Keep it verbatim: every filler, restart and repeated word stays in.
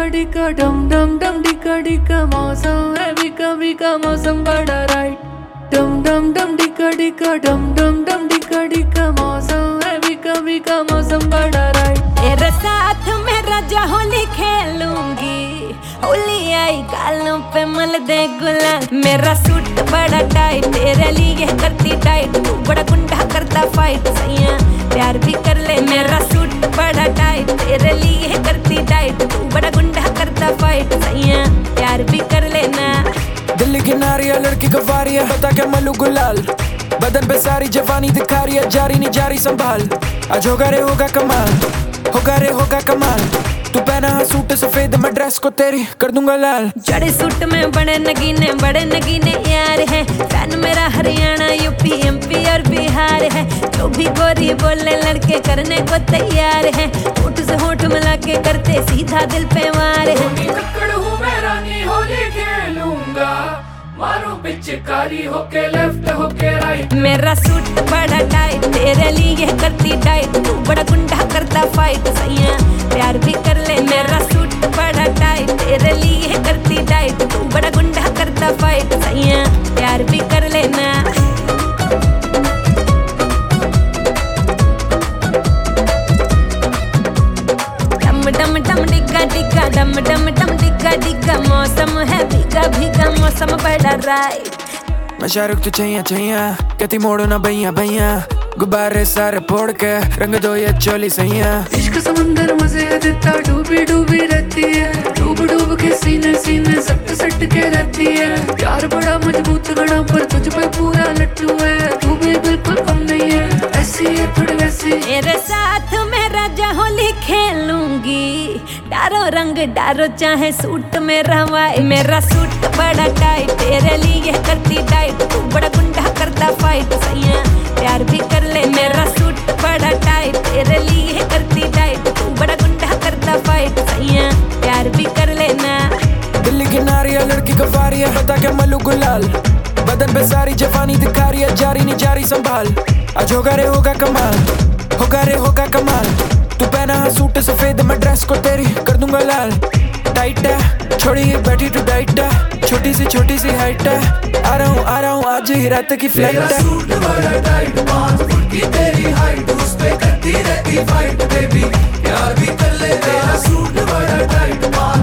डिका डम डम डम डिका डिका मौसम है बिका बिका मौसम बड़ा राइट। डम डम डम डिका डिका डम डम डम डिका डिका मौसम है बिका बिका मौसम बड़ा राइट। तेरे साथ मैं राजा होली खेलूंगी, होली आई गालों पे मल दे गुलाल। मेरा सूट बड़ा टाइट तेरे लिए करती टाइट, तू बड़ा गुंडा करता फाइट सैया प्यार भी कर ले। मेरा सूट बड़ा टाइट तेरे लिए करती टाइट, तू बड़ा गुंडा करता फाइट सैया प्यार भी कर लेना। दिल्ली की नारिया लड़की गवारिया बता के मलू गुलाल, बदन पे सारी जवानी दिखा रही है जारी नहीं जारी संभाल। आज होगा रे होगा कमाल, होगा रे होगा कमाल। तू पहना है सूट सफेद मैं ड्रेस को तेरी कर दूंगा लाल। जड़े सूट में बड़े नगीने बड़े नगीने यार है, फैन मेरा हरियाणा यूपी एमपी और बिहार है। जो भी गोरी बोले लड़के करने को तैयार है, होठ से होठ मिला के करते सीधा दिल पे वार है। कक्कड़ हूँ मैं रानी होली खेलूंगा, मारू पिचकारी होके लेफ्ट होके राइट। मेरा सूट बड़ा टाइट तेरे लिए करती टाइट, तू बड़ा गुंडा करता फाइट सैया प्यार भी कर ले। मेरा सूट बड़ा टाइट तेरे लिए करती टाइट, तू बड़ा गुंडा करता फाइट सैया प्यार भी कर लेना। डम डम डम डिग्गा डिग्गा डम डम डम डिग्गा डिग्गा मौसम है भीगा भीगा मौसम बड़ा राइट। मैं शाहरुख तू चाहिए चाहिए कहती मोड़ो ना भैया भैया, गुब्बारे सारे फोड़ के रंग दो ये चोली सैया। इश्क समंदर मजे देता डूबी डूबी रहती है, डूब डूब के सीने सीने सट सट के रहती है। प्यार बड़ा मजबूत गड़ा पर तुझ पे पूरा लट्टू है, तू भी बिल्कुल कम नहीं है ऐसी है थोड़ी वैसी। मेरे साथ मैं राजा होली खेलूंगी, डारो रंग डारो चाहे सूट में रवाए। मेरा सूट बड़ा टाइट तेरे लिए करती टाइट, तू बड़ा गुंडा करता फाइट सैया प्यार भी कर ले। मेरा सूट बड़ा टाइट तेरे लिए करती टाइट, तू बड़ा गुंडा करता फाइट सैया प्यार भी कर लेना। दिल्ली की नारिया लड़की गवारिया बता के मलू गुलाल, बदन पे सारी जवानी दिखा रही है जारी नहीं जारी संभाल। आज होगा रे होगा कमाल, होगा रे होगा कमाल। तू पहना है सूट सफेद मैं ड्रेस को तेरी कर दूंगा लाल। टाइट है छोड़ी बैठी टू डाइट है, छोटी सी छोटी सी हाइट है। आ रहा हूँ आ रहा हूँ आज ही रात की फ्लाइट है। सूट बड़ा टाइट पाँच फुट की तेरी हाइट, उस पे करती रहती फाइट बेबी प्यार भी कर ले। तेरा सूट बड़ा टाइट